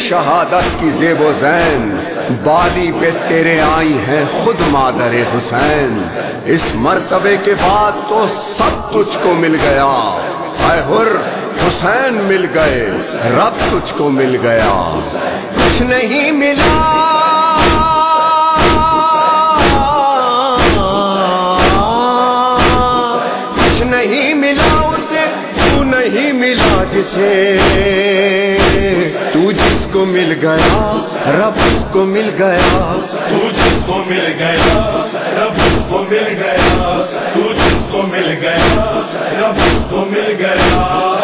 شہادت کی زیب و زین، بالی پہ تیرے آئی ہیں خود مادر حسین۔ اس مرتبے کے بعد تو سب تجھ کو مل گیا، اے حر حسین مل گئے، رب تجھ کو مل گیا۔ کچھ نہیں ملا جسے تو جس کو مل گیا رب اس کو مل گیا، تو جس کو مل گیا رب اس کو مل گیا، تو جس کو مل گیا رب اس کو مل گیا۔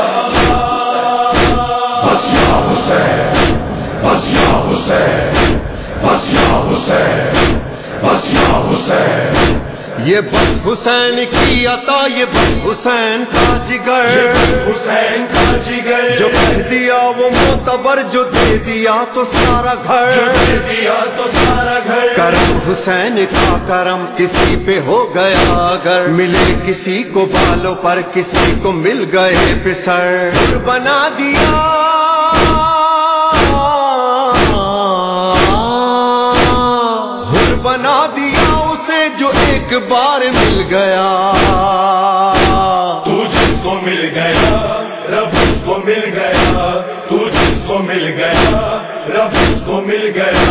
بس یا حسین، بس یا حسین، بس یا حسین، بس یا حسین۔ یہ بس حسین کی عطا، یہ بس حسین کا جگر، حسین کا جگر، جو کہہ دیا وہ معتبر، جو دے دیا تو سارا گھر، دے دیا تو سارا گھر۔ کرم حسین کا کرم کسی پہ ہو گیا اگر، ملے کسی کو بالوں پر کسی کو مل گئے پسر، بنا دیا بنا دیا اسے جو ایک بار مل گیا۔ تو جس کو مل گیا رب اس کو مل گیا، تو جس کو مل گیا رب اس کو مل گیا۔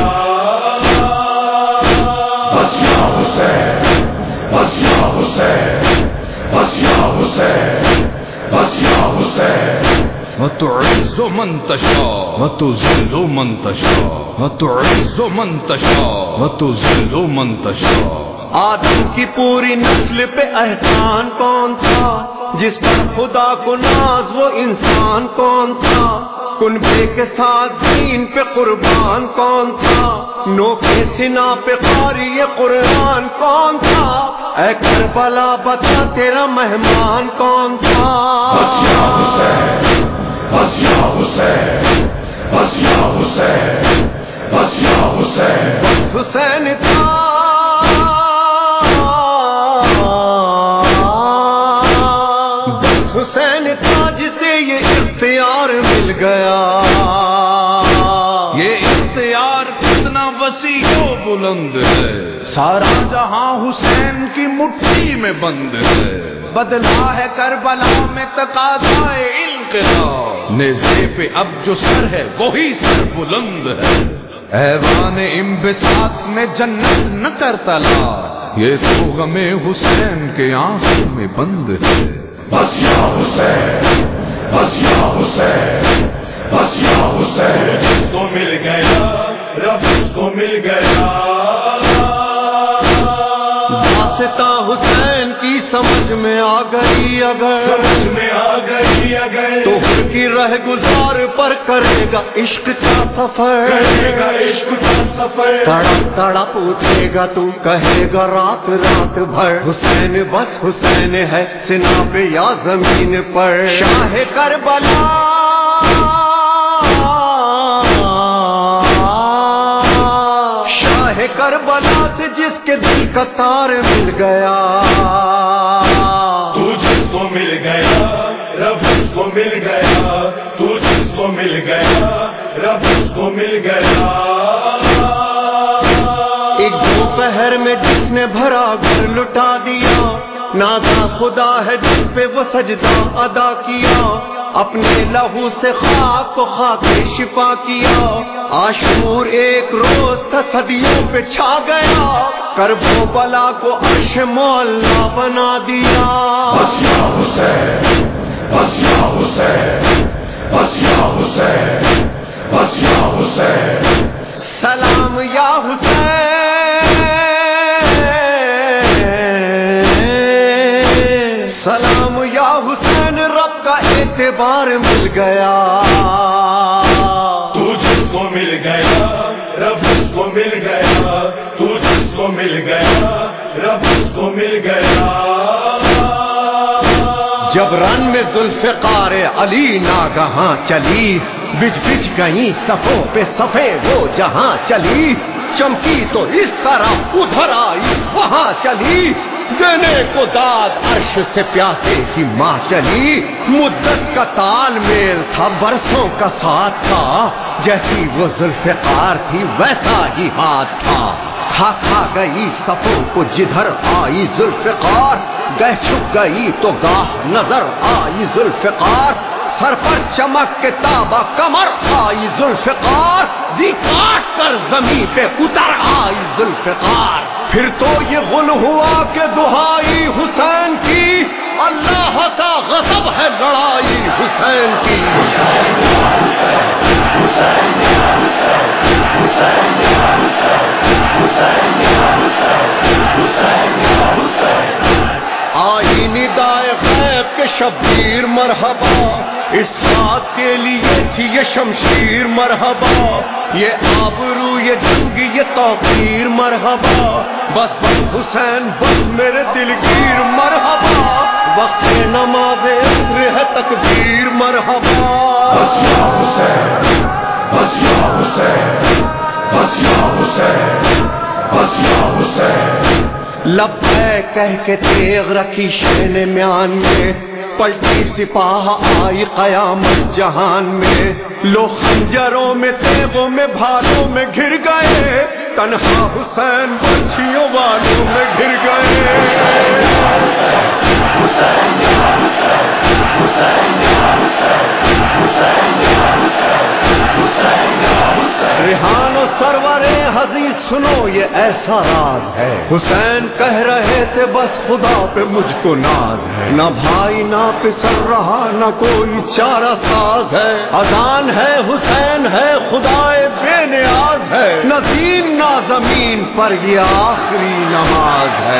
بس یا حسین، بس یا حسین، بس یا حسین، بس یا حسین۔ وتعز من تشاء وتذل من تشاء، وتعز من تشاء وتذل من تشاء۔ آدم کی پوری نسل پہ احسان کون تھا، جس پر خدا کو ناز وہ انسان کون تھا، کنبے کے ساتھ دین پہ قربان کون تھا، نو کے سنا پہ قاری قرآن کون تھا، اے کربلا بتا تیرا مہمان کون تھا۔ بس یا حسین، بس یا حسین، بس یا حسین، بس یا حسین۔ بس حسین تھا حسین تھا جسے یہ اختیار مل گیا۔ یہ اختیار کتنا وسیع و بلند ہے، سارا جہاں حسین کی مٹھی میں بند ہے۔ بدلا ہے کربلا میں تقاضائے انقلاب، نیزے پہ اب جو سر ہے وہی سر بلند ہے۔ ایوان انبساط میں جنت نہ کر تلا، یہ تو غم حسین کے آنکھوں میں بند ہے۔ بس یا حسین، بس یا حسین، بس یا حسین۔ جس کو مل گیا رب اس کو مل گیا۔ واسطہ حسین کی سمجھ میں آ گئی اگر، سمجھ میں آ گئی اگر، تو ان کی رہ گزار پر کرے گا عشق کا سفر، کرے گا عشق کا سفر۔ تڑپ تڑپ اٹھے گا تو کہے گا رات رات بھر، حسین بس حسین ہے سنا پہ یا زمین پر، شاہ کربلا شاہ کربلا سے جس کے دل کا تار مل گیا۔ تو جس کو مل گیا رب اس کو مل گیا، تو جس کو مل گیا رب اس کو مل گیا۔ ایک دوپہر میں جس نے بھرا گھر لٹا دیا، نازا خدا ہے جس پہ وہ سجدہ ادا کیا، اپنے لہو سے خاک کو خاک شفا کیا، عاشور ایک روز تھا صدیوں پہ چھا گیا، کرب و بلا کو عرش معلا بنا دیا۔ بس یا حسین، بس یا حسین، بس یا حسین، بس یا حسین۔ سلام یا حسین، سلام یا حسین، رب کا اعتبار مل گیا۔ تو جس کو مل گیا رب اس کو مل گیا، تو جس کو مل گیا رب اس کو مل گیا۔ جب رن میں ذوالفقار علی ناگہاں چلی، بچ بچ گئی صفوں پہ صفیں وہ جہاں چلی، چمکی تو اس طرح ادھر آئی وہاں چلی، دینے کو داد عرش سے پیاسے کی ماں چلی، مدت کا تال میل تھا برسوں کا ساتھ تھا، جیسی وہ ذوالفقار تھی ویسا ہی ہاتھ تھا، کھا گئی صفوں کو جدھر آئی ذوالفقار، گہ چھپ گئی تو گاہ نظر آئی ذوالفقار، سر پر چمک کے تابا کمر آئی ذوالفقار، زی کاٹ کر زمین پہ اتر آئی ذوالفقار، پھر تو یہ غل ہوا کہ دہائی حسین کی، اللہ کا غضب ہے لڑائی حسین کی، حسین یا حسین، حسین یا حسین، حسین یا حسین، حسین یا حسین، حسین یا حسین، آئی ندائے غیب کے شبیر مرحبا، اس بات کے لیے تھی یہ شمشیر مرحبا، یہ آبرو یہ جنگ یہ توقیر مرحبا، بس بس حسین بس میرے دلگیر مرحبا، وقت نماز عصر ہے تکبیر مرحبا، بس یا حسین، بس یا حسین، بس یا حسین، بس یا حسین، لب ہے کہہ کے تیغ رکھی شین میان میں، پلٹی سپاہ آئی قیامت جہان میں، لو خنجروں میں تیغوں میں بھالوں میں گر گئے، تنہا حسین بچیوں والوں میں گر گئے، حسین یا حسین، حسین یا حسین، حسین یا حسین، حسین یا حسین، حسین یا حسین، ریحان و سرور حضیض سنو یہ ایسا راز ہے، حسین کہہ رہے تھے بس خدا پہ مجھ کو ناز ہے، نہ بھائی نہ پسر رہا نہ کوئی چارہ ساز ہے، اذان ہے حسین ہے خدائے بے نیاز ہے، نہ زین نہ زمین پر یہ آخری نماز ہے،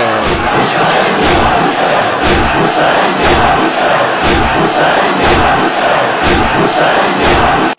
حسین یا حسین، حسین یا حسین، حسین یا حسین، حسین یا